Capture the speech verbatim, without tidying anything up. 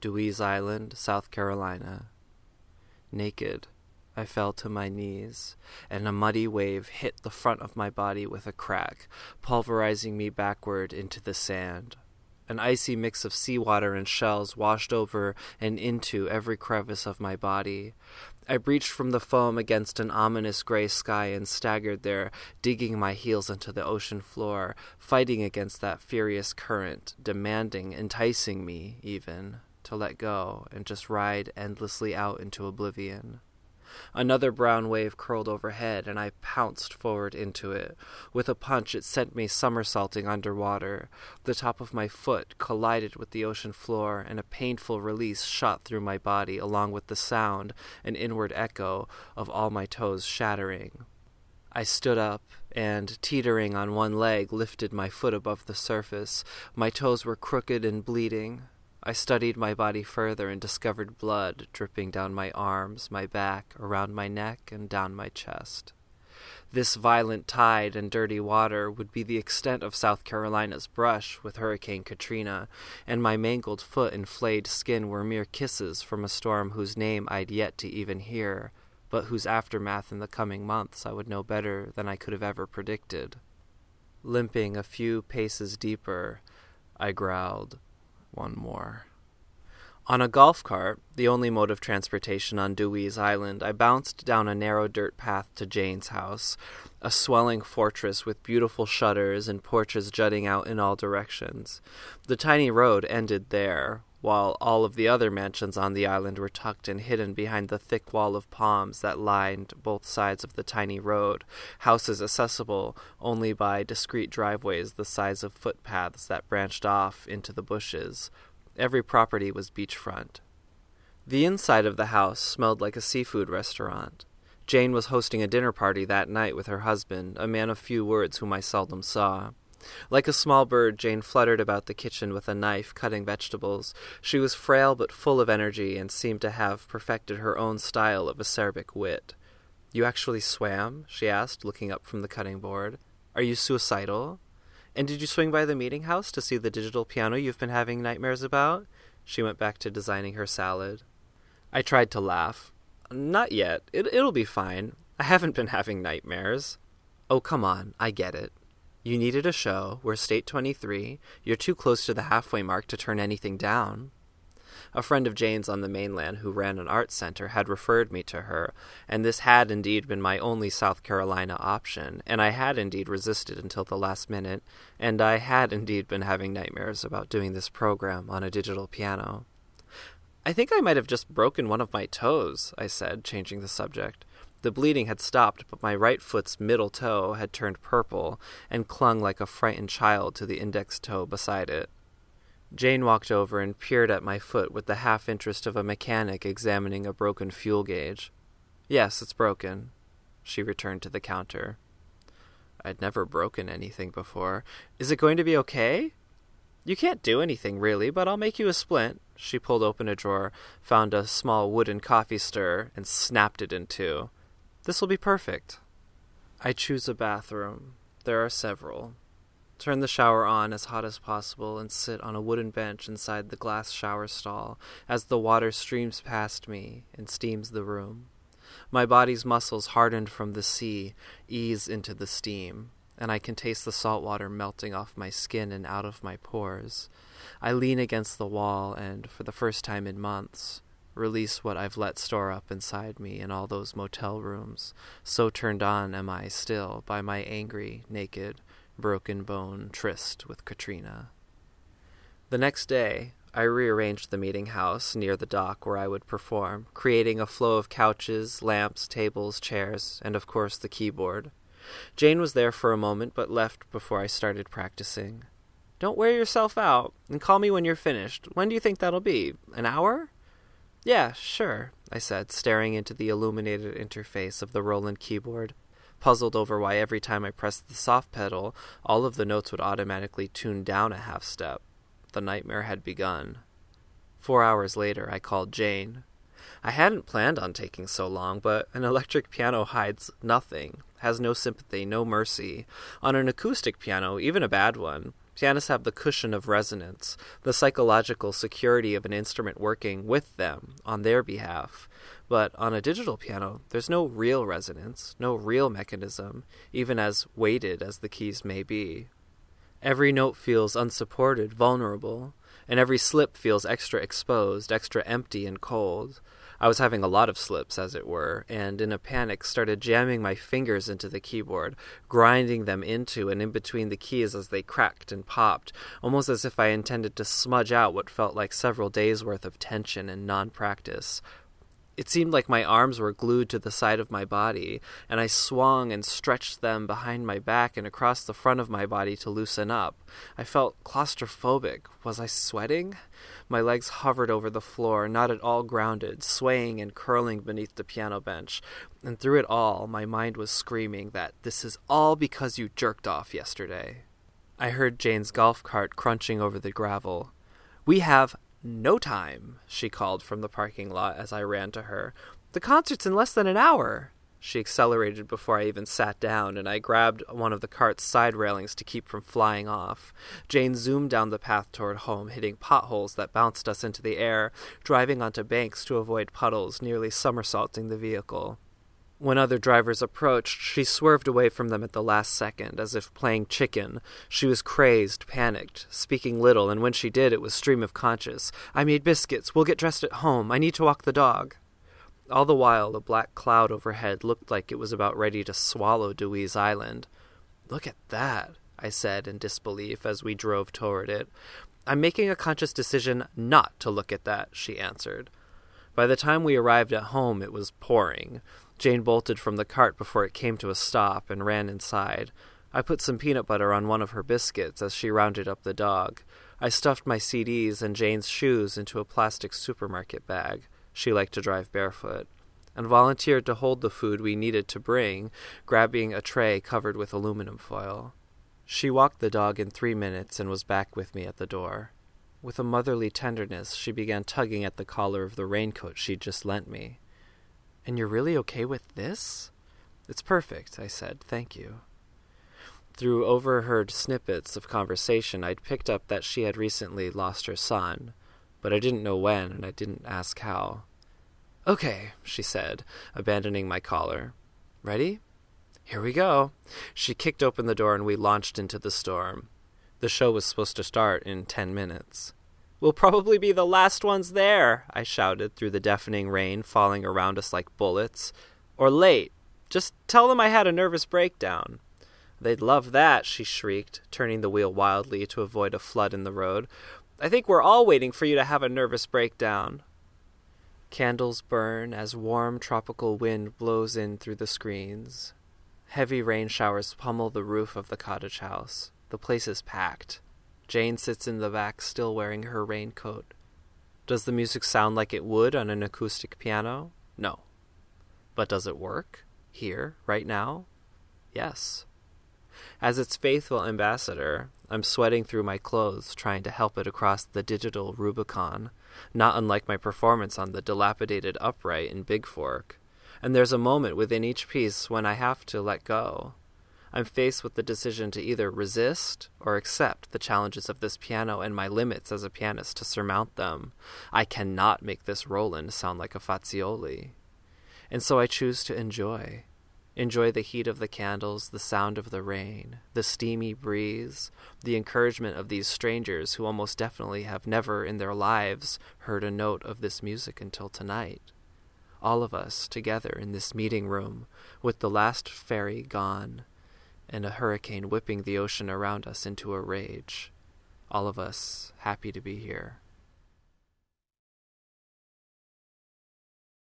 Dewey's Island, South Carolina. Naked, I fell to my knees, and a muddy wave hit the front of my body with a crack, pulverizing me backward into the sand. An icy mix of seawater and shells washed over and into every crevice of my body. I breached from the foam against an ominous gray sky and staggered there, digging my heels into the ocean floor, fighting against that furious current, demanding, enticing me, even, to let go and just ride endlessly out into oblivion. Another brown wave curled overhead, and I pounced forward into it. With a punch, it sent me somersaulting underwater. The top of my foot collided with the ocean floor, and a painful release shot through my body, along with the sound, an inward echo, of all my toes shattering. I stood up, and, teetering on one leg, lifted my foot above the surface. My toes were crooked and bleeding. I studied my body further and discovered blood dripping down my arms, my back, around my neck, and down my chest. This violent tide and dirty water would be the extent of South Carolina's brush with Hurricane Katrina, and my mangled foot and flayed skin were mere kisses from a storm whose name I'd yet to even hear, but whose aftermath in the coming months I would know better than I could have ever predicted. Limping a few paces deeper, I growled, "One more." On a golf cart, the only mode of transportation on Dewey's Island, I bounced down a narrow dirt path to Jane's house, a swelling fortress with beautiful shutters and porches jutting out in all directions. The tiny road ended there, while all of the other mansions on the island were tucked and hidden behind the thick wall of palms that lined both sides of the tiny road, houses accessible only by discreet driveways the size of footpaths that branched off into the bushes. Every property was beachfront. The inside of the house smelled like a seafood restaurant. Jane was hosting a dinner party that night with her husband, a man of few words whom I seldom saw. Like a small bird, Jane fluttered about the kitchen with a knife, cutting vegetables. She was frail but full of energy and seemed to have perfected her own style of acerbic wit. "You actually swam?" she asked, looking up from the cutting board. "Are you suicidal? And did you swing by the meeting house to see the digital piano you've been having nightmares about?" She went back to designing her salad. I tried to laugh. "Not yet. It, it'll be fine. I haven't been having nightmares." "Oh, come on. I get it. You needed a show. We're State twenty-three. You're too close to the halfway mark to turn anything down." A friend of Jane's on the mainland who ran an art center had referred me to her, and this had indeed been my only South Carolina option, and I had indeed resisted until the last minute, and I had indeed been having nightmares about doing this program on a digital piano. "I think I might have just broken one of my toes," I said, changing the subject. The bleeding had stopped, but my right foot's middle toe had turned purple and clung like a frightened child to the index toe beside it. Jane walked over and peered at my foot with the half-interest of a mechanic examining a broken fuel gauge. "Yes, it's broken." She returned to the counter. "I'd never broken anything before. Is it going to be okay?" "You can't do anything, really, but I'll make you a splint." She pulled open a drawer, found a small wooden coffee stirrer, and snapped it in two. "This'll be perfect." I choose a bathroom. There are several. Turn the shower on as hot as possible and sit on a wooden bench inside the glass shower stall as the water streams past me and steams the room. My body's muscles, hardened from the sea, ease into the steam, and I can taste the salt water melting off my skin and out of my pores. I lean against the wall and, for the first time in months, release what I've let store up inside me in all those motel rooms. So turned on am I still by my angry, naked, broken bone tryst with Katrina. The next day, I rearranged the meeting house near the dock where I would perform, creating a flow of couches, lamps, tables, chairs, and of course the keyboard. Jane was there for a moment but left before I started practicing. "Don't wear yourself out, and call me when you're finished. When do you think that'll be? An hour?" "Yeah, sure," I said, staring into the illuminated interface of the Roland keyboard, puzzled over why every time I pressed the soft pedal, all of the notes would automatically tune down a half step. The nightmare had begun. Four hours later, I called Jane. I hadn't planned on taking so long, but an electric piano hides nothing, has no sympathy, no mercy. On an acoustic piano, even a bad one, Pianists have the cushion of resonance, the psychological security of an instrument working with them on their behalf. But on a digital piano, there's no real resonance, no real mechanism, even as weighted as the keys may be. Every note feels unsupported, vulnerable, and every slip feels extra exposed, extra empty and cold. I was having a lot of slips, as it were, and in a panic started jamming my fingers into the keyboard, grinding them into and in between the keys as they cracked and popped, almost as if I intended to smudge out what felt like several days' worth of tension and non-practice. It seemed like my arms were glued to the side of my body, and I swung and stretched them behind my back and across the front of my body to loosen up. I felt claustrophobic. Was I sweating? My legs hovered over the floor, not at all grounded, swaying and curling beneath the piano bench. And through it all, my mind was screaming that this is all because you jerked off yesterday. I heard Jane's golf cart crunching over the gravel. "We have no time," she called from the parking lot as I ran to her. "The concert's in less than an hour." She accelerated before I even sat down, and I grabbed one of the cart's side railings to keep from flying off. Jane zoomed down the path toward home, hitting potholes that bounced us into the air, driving onto banks to avoid puddles, nearly somersaulting the vehicle. When other drivers approached, she swerved away from them at the last second, as if playing chicken. She was crazed, panicked, speaking little, and when she did, it was stream of conscious. "I made biscuits. We'll get dressed at home. I need to walk the dog." All the while, a black cloud overhead looked like it was about ready to swallow Dewey's Island. "Look at that," I said in disbelief as we drove toward it. "I'm making a conscious decision not to look at that," she answered. By the time we arrived at home, it was pouring. Jane bolted from the cart before it came to a stop and ran inside. I put some peanut butter on one of her biscuits as she rounded up the dog. I stuffed my C Ds and Jane's shoes into a plastic supermarket bag. She liked to drive barefoot, and volunteered to hold the food we needed to bring, grabbing a tray covered with aluminum foil. She walked the dog in three minutes and was back with me at the door. With a motherly tenderness, she began tugging at the collar of the raincoat she'd just lent me. "And you're really okay with this?" "It's perfect," I said. "Thank you." Through overheard snippets of conversation, I'd picked up that she had recently lost her son, but I didn't know when, and I didn't ask how. "Okay," she said, abandoning my collar. "Ready? Here we go." She kicked open the door and we launched into the storm. The show was supposed to start in ten minutes. "We'll probably be the last ones there," I shouted through the deafening rain falling around us like bullets. "Or late. Just tell them I had a nervous breakdown." "They'd love that," she shrieked, turning the wheel wildly to avoid a flood in the road. "I think we're all waiting for you to have a nervous breakdown." Candles burn as warm tropical wind blows in through the screens. Heavy rain showers pummel the roof of the cottage house. The place is packed. Jane sits in the back still wearing her raincoat. Does the music sound like it would on an acoustic piano? No. But does it work? Here, right now? Yes. As its faithful ambassador, I'm sweating through my clothes trying to help it across the digital Rubicon, not unlike my performance on the dilapidated upright in Big Fork. And there's a moment within each piece when I have to let go. I'm faced with the decision to either resist or accept the challenges of this piano and my limits as a pianist to surmount them. I cannot make this Roland sound like a Fazioli. And so I choose to enjoy. Enjoy the heat of the candles, the sound of the rain, the steamy breeze, the encouragement of these strangers who almost definitely have never in their lives heard a note of this music until tonight. All of us together in this meeting room, with the last ferry gone, and a hurricane whipping the ocean around us into a rage. All of us happy to be here.